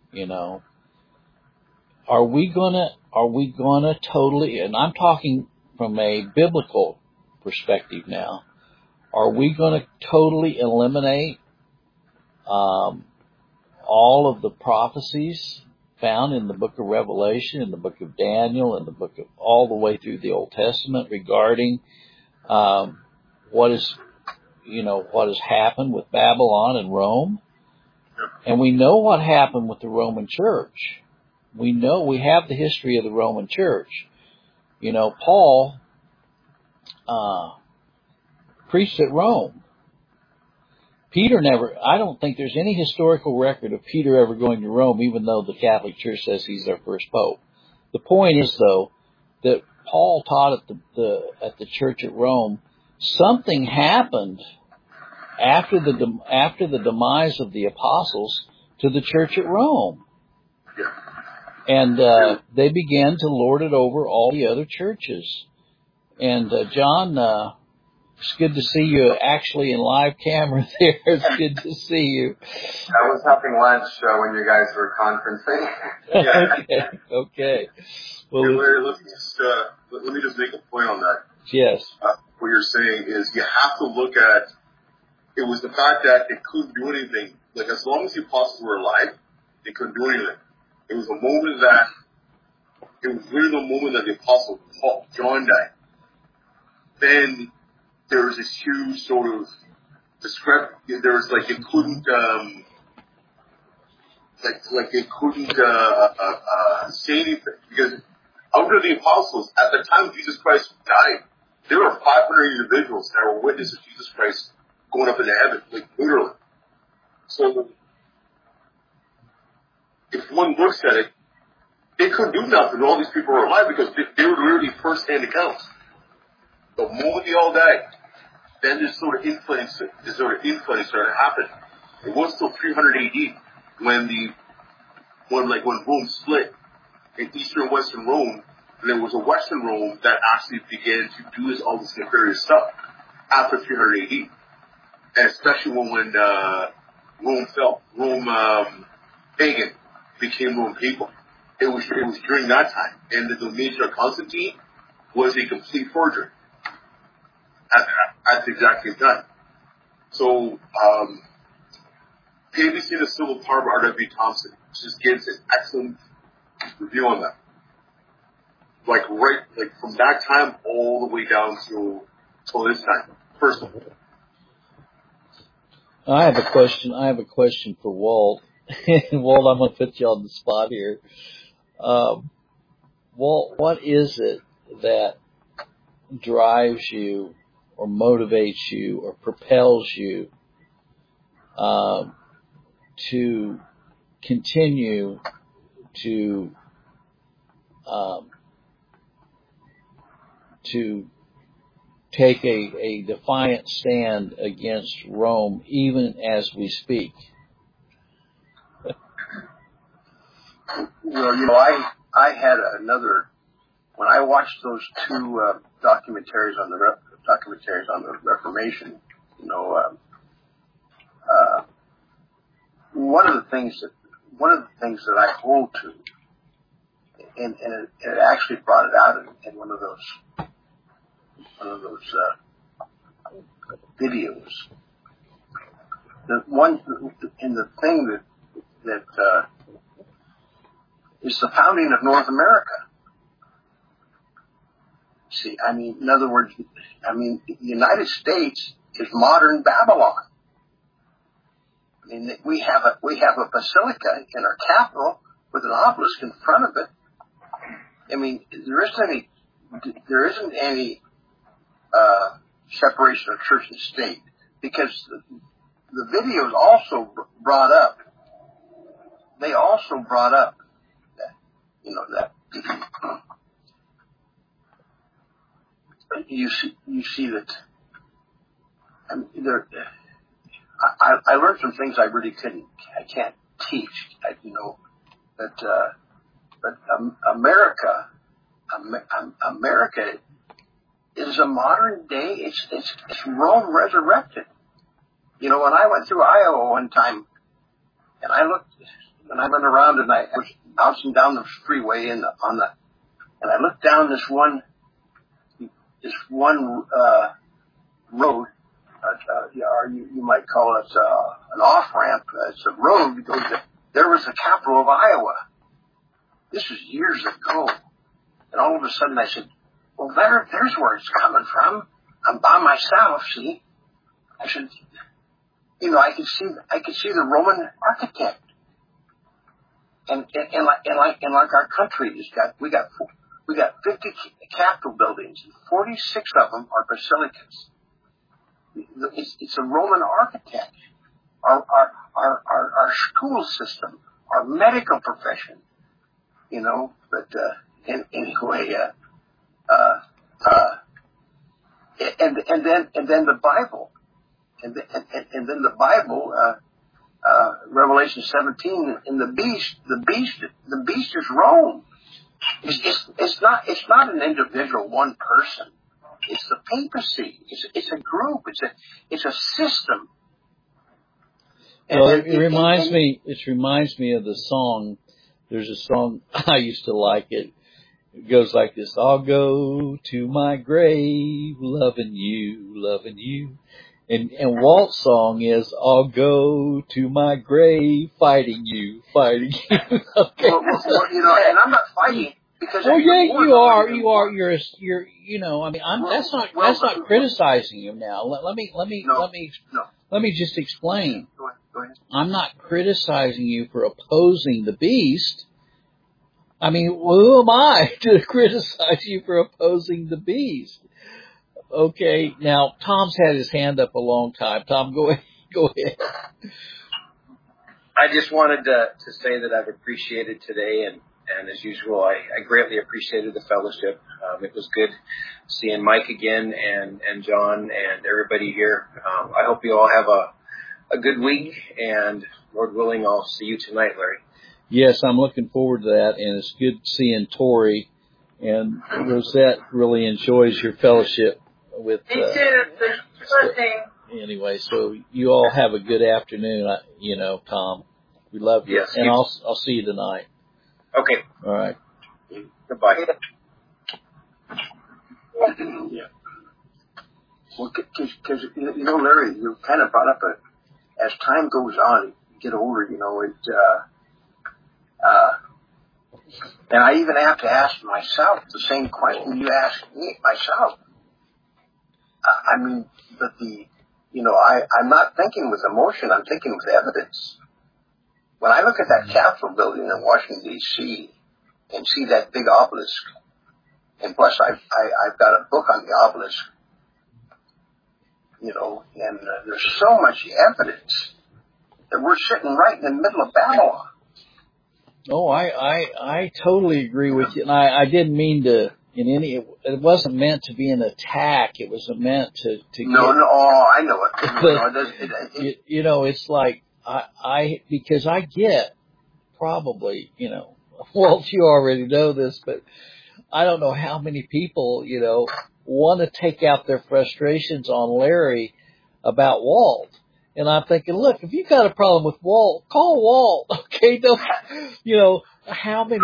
are we gonna totally, and I'm talking from a biblical perspective now, are we gonna totally eliminate all of the prophecies found in the book of Revelation, in the book of Daniel, in the book of all the way through the Old Testament regarding what has happened with Babylon and Rome? And we know what happened with the Roman Church. We have the history of the Roman Church. Paul preached at Rome. I don't think there's any historical record of Peter ever going to Rome, even though the Catholic Church says he's their first pope. The point is, though, that Paul taught at the church at Rome. Something happened after the demise of the apostles to the church at Rome. And they began to lord it over all the other churches. And John, it's good to see you actually in live camera there. It's good to see you. I was having lunch when you guys were conferencing. Okay. Well, hey, Larry, let me just make a point on that. Yes. What you're saying is you have to look at, it was the fact that they couldn't do anything. Like, as long as the apostles were alive, they couldn't do anything. It was a moment that it was really the moment that the Apostle John died. Then there was this huge sort of discrepancy. There was like they couldn't say anything because under the apostles at the time Jesus Christ died, there were 500 individuals that were witnesses of Jesus Christ going up into heaven, like literally. So if one looks at it, they couldn't do nothing. All these people were alive because they were literally first-hand accounts. The moment they all died, then this sort of influence started to happen. It was still 300 AD when Rome split in Eastern and Western Rome, and there was a Western Rome that actually began to do all this nefarious stuff after 300 AD, and especially when Rome fell, pagan became Rome papal. It was during that time, and the Domitian Constantine was a complete forgery at the exact same time. So, ABC The Civil Power by R.W. Thompson just gives an excellent review on that. Like from that time all the way down till this time. First of all. I have a question for Walt. Walt, I'm going to put you on the spot here. Walt, what is it that drives you or motivates you or propels you to continue to take a defiant stand against Rome even as we speak? Well, I had another, when I watched those two documentaries on the Reformation, one of the things that I hold to, and it actually brought it out in one of those videos. The thing that is the founding of North America. See, in other words, the United States is modern Babylon. We have a basilica in our capital with an obelisk in front of it. There isn't any separation of church and state, because the videos also brought up. They also brought up that you see that. I learned some things I can't teach. But America is a modern day. It's Rome resurrected. When I went through Iowa one time, and I went around and I was bouncing down the freeway and I looked down this one road. You might call it an off-ramp. It's a road. There was the capital of Iowa. This was years ago. And all of a sudden I said, well, there's where it's coming from. I'm by myself, see? I said, I could see the Roman architect. And like our country we got 50 Capitol buildings, and 46 of them are basilicas. It's a Roman architect. Our school system, our medical profession, but anyway, and then the Bible, and then the Bible, Revelation 17, and the beast is Rome. It's not an individual, one person. It's the papacy. It's a group. It's a system. Well, it reminds me of the song. There's a song, I used to like it. It goes like this: I'll go to my grave loving you. And Walt's song is, I'll go to my grave fighting you. Okay. Well, and I'm not fighting. Because well, yeah, you are. You're, You know. I mean, well, that's not well, criticizing you now. Let me just explain. Go ahead. I'm not criticizing you for opposing the beast. I mean, who am I to criticize you for opposing the beast? Okay, now Tom's had his hand up a long time. Tom, go ahead. I just wanted to say that I've appreciated today, and as usual, I greatly appreciated the fellowship. It was good seeing Mike again and John and everybody here. I hope you all have a good week, and Lord willing, I'll see you tonight, Larry. Yes, I'm looking forward to that, and it's good seeing Tori, and Rosette really enjoys your fellowship with. Me too. Anyway, so you all have a good afternoon. Tom, we love you, yes, and I'll see you tonight. Okay. All right. Goodbye. Yeah. Well, because Larry, you kind of brought up as time goes on, you get older, and I even have to ask myself the same question you asked me myself. I mean, but I'm not thinking with emotion, I'm thinking with evidence. When I look at that Capitol building in Washington, D.C., and see that big obelisk, and plus I've got a book on the obelisk, and there's so much evidence that we're sitting right in the middle of Babylon. Oh, I totally agree with you, and I didn't mean to it wasn't meant to be an attack. It was meant to No, I know it. It's like because I get probably, Walt, you already know this, but I don't know how many people, want to take out their frustrations on Larry about Walt. And I'm thinking, look, if you got a problem with Walt, call Walt. Okay. How many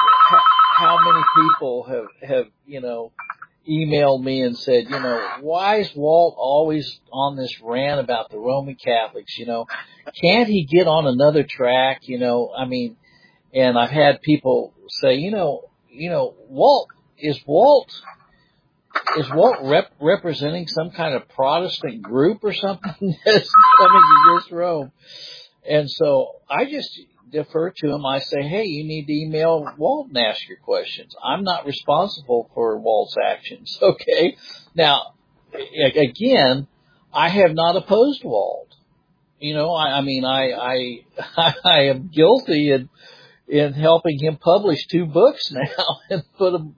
people have, emailed me and said, why is Walt always on this rant about the Roman Catholics? Can't he get on another track? And I've had people say, Walt is Walt representing some kind of Protestant group or something that's coming to this Rome? And so I just defer to him. I say, hey, you need to email Walt and ask your questions. I'm not responsible for Walt's actions. Okay. Now, again, I have not opposed Walt. I am guilty in helping him publish 2 books now and put them,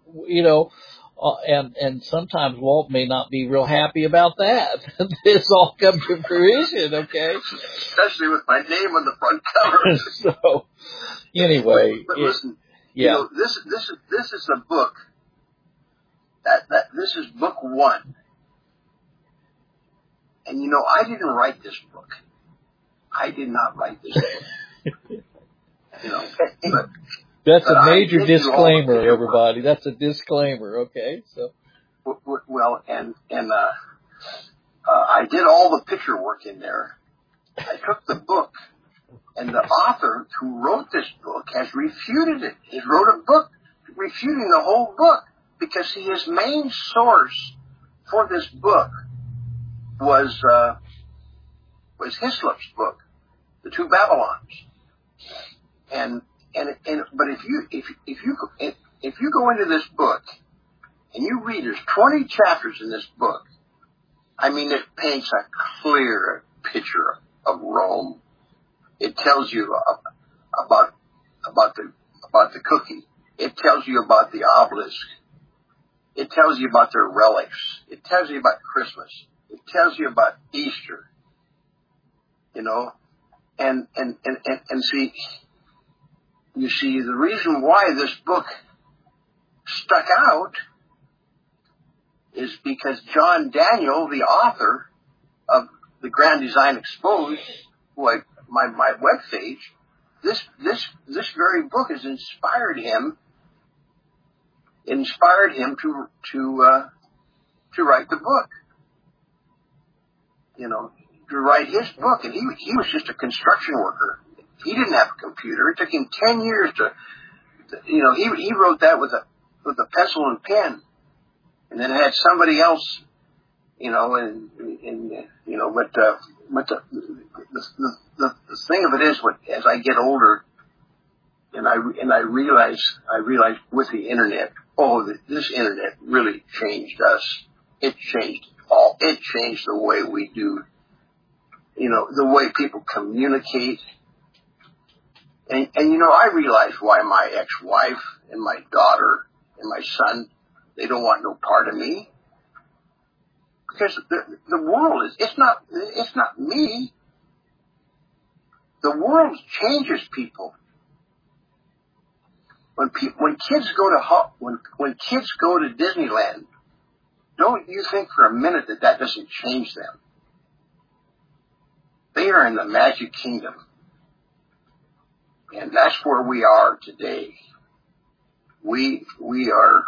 and sometimes Walt may not be real happy about that. This all come to fruition, okay? Especially with my name on the front cover. So, anyway. But listen, yeah. This is a book this is book 1. And I didn't write this book. I did not write this book. That's a major disclaimer, everybody. That's a disclaimer, okay? So, well, and I did all the picture work in there. I took the book, and the author who wrote this book has refuted it. He wrote a book refuting the whole book because his main source for this book was Hislop's book, The Two Babylons, but if you go into this book and you read, there's 20 chapters in this book. It paints a clear picture of Rome. It tells you about the cookie. It tells you about the obelisk. It tells you about their relics. It tells you about Christmas. It tells you about Easter. And see. You see, the reason why this book stuck out is because John Daniel, the author of The Grand Design Exposed, my webpage, this very book has inspired him to write the book. To write his book, and he was just a construction worker. He didn't have a computer. It took him 10 years he wrote that with a pencil and pen, and then had somebody else, but the thing of it is, as I get older, and I realize with the internet, this internet really changed us. It changed the way we do, the way people communicate. And I realize why my ex-wife and my daughter and my son, they don't want no part of me. Because the world it's not me. The world changes people. When kids go to Disneyland, don't you think for a minute that doesn't change them? They are in the Magic Kingdom. And that's where we are today. We are.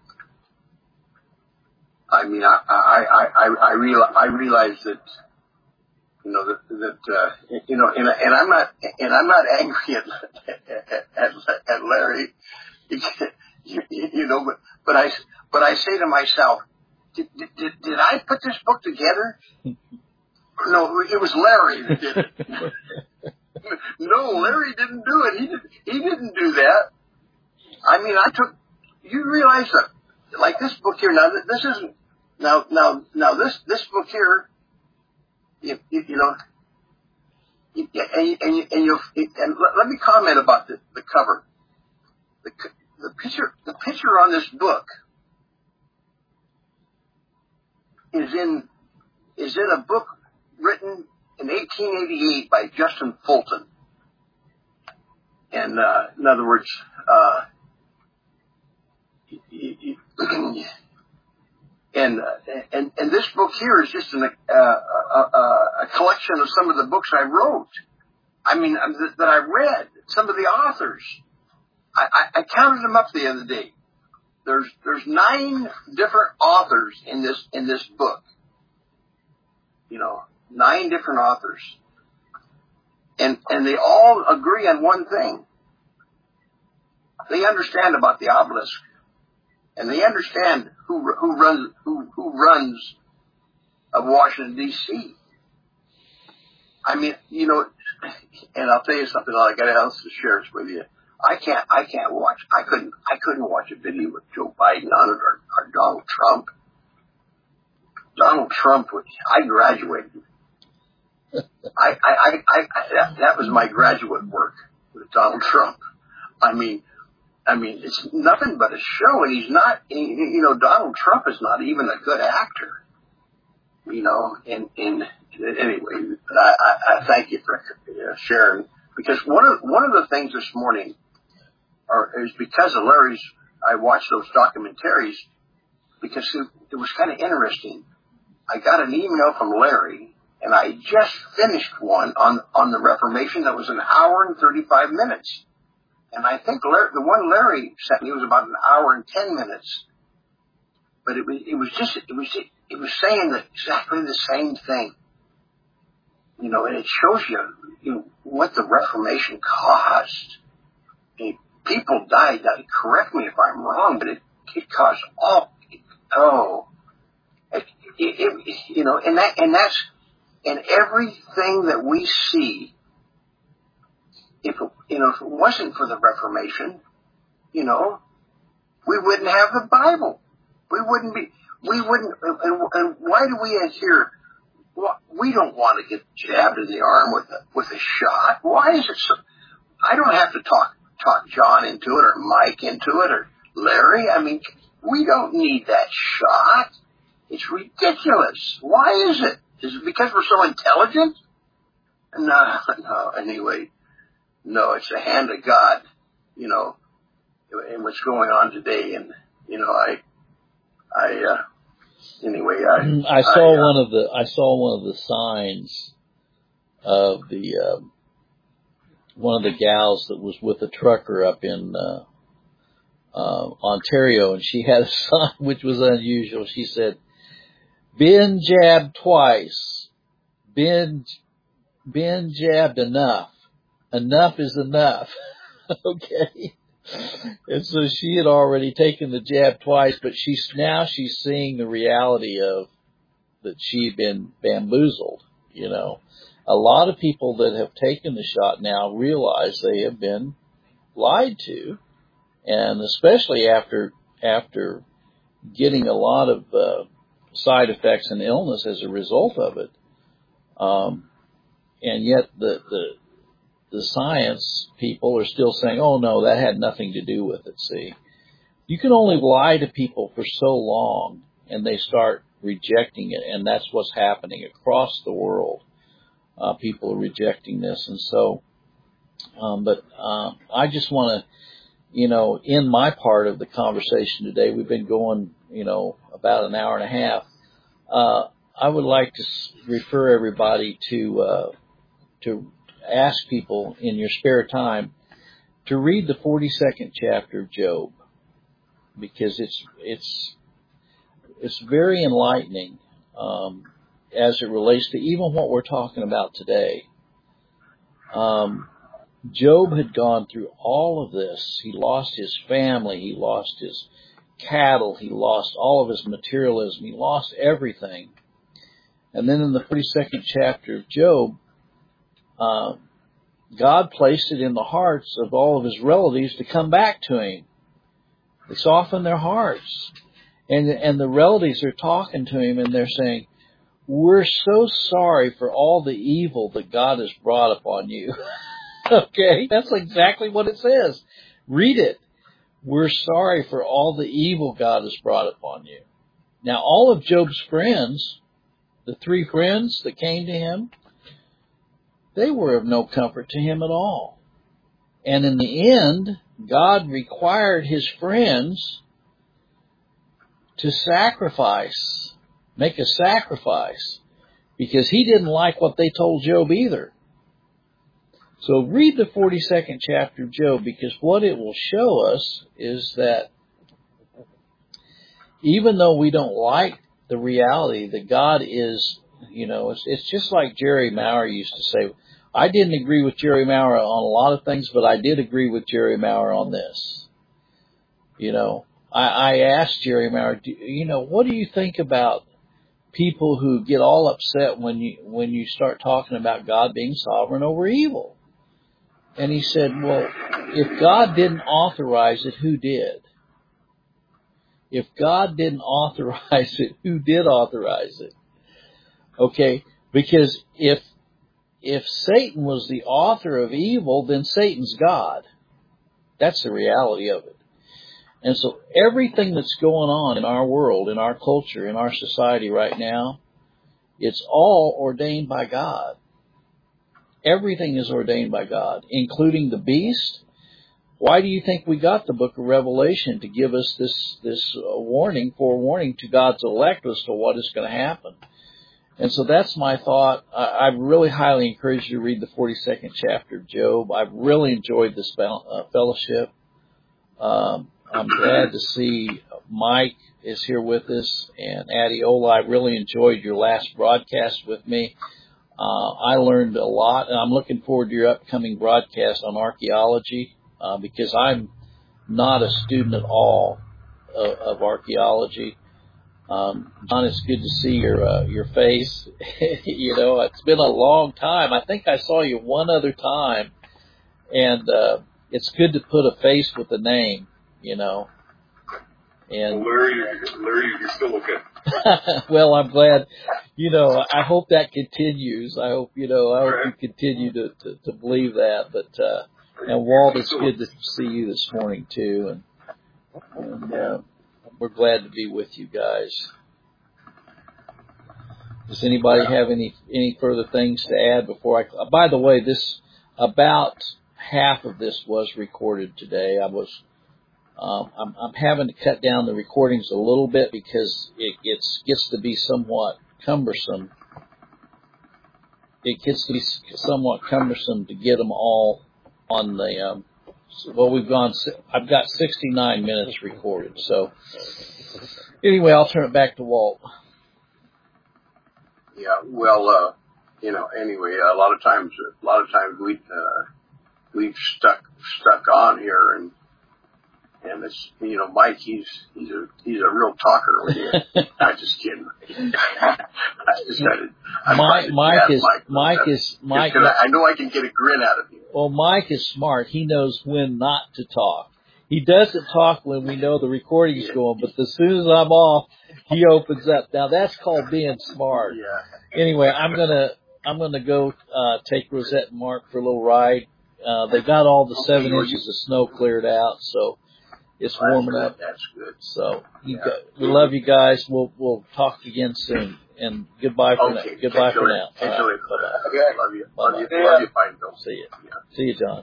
I mean, I realize that, and I'm not angry at Larry, but I say to myself, did I put this book together? No, it was Larry that did it. No, Larry didn't do it. He didn't do that. I mean, you realize that, like this book here, now this isn't, now this book here, and let me comment about the cover. The picture on this book is in a book written in 1888 by Justin Fulton. And in other words, and this book here is just a collection of some of the books I wrote. I mean, that I read. Some of the authors. I counted them up the other day. There's 9 different authors in this book. 9 different authors. And they all agree on one thing. They understand about the obelisk. And they understand who runs of Washington, D.C. I mean, and I'll tell you something, I got to share this with you. I couldn't watch a video with Joe Biden on it or Donald Trump. Donald Trump, I graduated. That was my graduate work with Donald Trump. I mean, it's nothing but a show, and he's not. Donald Trump is not even a good actor. And anyway, I thank you for sharing, because one of the things this morning, is because of Larry's. I watched those documentaries because it was kind of interesting. I got an email from Larry, and I just finished one on the Reformation that was an hour and 35 minutes. And I think the one Larry sent me was about an hour and 10 minutes. But it was saying exactly the same thing. And it shows you what the Reformation caused. I mean, people died. Now, correct me if I'm wrong, but it caused and everything that we see. If it wasn't for the Reformation, we wouldn't have the Bible. And why do we adhere? We don't want to get jabbed in the arm with a shot. Why is it so? I don't have to talk John into it, or Mike into it, or Larry. I mean, we don't need that shot. It's ridiculous. Why is it? Is it because we're so intelligent? No. Anyway, no, it's the hand of God, and what's going on today. And I saw one of the signs of the one of the gals that was with a trucker up in Ontario, and she had a sign which was unusual. She said, "Been jabbed twice. Been jabbed enough. Enough is enough." Okay. And so she had already taken the jab twice, but she's seeing the reality of that she'd been bamboozled. You know, a lot of people that have taken the shot now realize they have been lied to, and especially after getting a lot of side effects and illness as a result of it. And yet the science people are still saying, oh no, that had nothing to do with it. See, you can only lie to people for so long and they start rejecting it. And that's what's happening across the world. People are rejecting this. And so, I just want to, in my part of the conversation today, we've been going, about an hour and a half. I would like to refer everybody to ask people in your spare time to read the 42nd chapter of Job, because it's very enlightening as it relates to even what we're talking about today. Job had gone through all of this. He lost his family. He lost his cattle. He lost all of his materialism. He lost everything. And then in the 42nd chapter of Job, God placed it in the hearts of all of his relatives to come back to him. They softened their hearts. And the relatives are talking to him and they're saying, we're so sorry for all the evil that God has brought upon you. Okay, that's exactly what it says. Read it. We're sorry for all the evil God has brought upon you. Now, all of Job's friends, the 3 friends that came to him, they were of no comfort to him at all. And in the end, God required his friends to make a sacrifice, because he didn't like what they told Job either. So read the 42nd chapter of Job, because what it will show us is that even though we don't like the reality that God is, it's just like Jerry Maurer used to say. I didn't agree with Jerry Maurer on a lot of things, but I did agree with Jerry Maurer on this. I asked Jerry Maurer, what do you think about people who get all upset when you start talking about God being sovereign over evil? And he said, well, if God didn't authorize it, who did? If God didn't authorize it, who did authorize it? Okay, because if Satan was the author of evil, then Satan's God. That's the reality of it. And so everything that's going on in our world, in our culture, in our society right now, it's all ordained by God. Everything is ordained by God, including the beast. Why do you think we got the book of Revelation to give us this forewarning to God's elect as to what is going to happen? And so that's my thought. I really highly encourage you to read the 42nd chapter of Job. I've really enjoyed this fellowship. I'm glad to see Mike is here with us, and Adiola. I really enjoyed your last broadcast with me. I learned a lot, and I'm looking forward to your upcoming broadcast on archaeology, because I'm not a student at all of archaeology. John, it's good to see your face. It's been a long time. I think I saw you one other time, and it's good to put a face with a name, And Larry, you're still okay. Well, I'm glad. I hope that continues. I hope you continue to believe that. But and Walt, it's good to see you this morning too, and we're glad to be with you guys. Does anybody have any further things to add before I? By the way, about half of this was recorded today. I'm having to cut down the recordings a little bit because it gets to be somewhat cumbersome. It gets to be somewhat cumbersome to get them all on the. I've got 69 minutes recorded. So anyway, I'll turn it back to Walt. Yeah, well, anyway, a lot of times we've stuck on here, and And it's, you know, Mike, he's a real talker over here. I'm just kidding. I decided. Mike. I know I can get a grin out of you. Well, Mike is smart. He knows when not to talk. He doesn't talk when we know the recording's going, but as soon as I'm off, he opens up. Now that's called being smart. Yeah. Anyway, I'm gonna go take Rosette and Mark for a little ride. They got all the 7 inches of snow cleared out, so it's warming up. That's good. So we love you guys. We'll talk again soon. And goodbye for now. Goodbye for now. Bye. Okay. Love you. Bye-bye. Love you, fine, Bill. See you. Yeah. See you, John.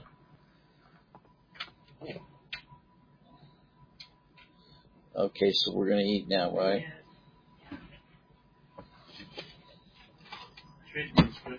Okay, so we're gonna eat now, right?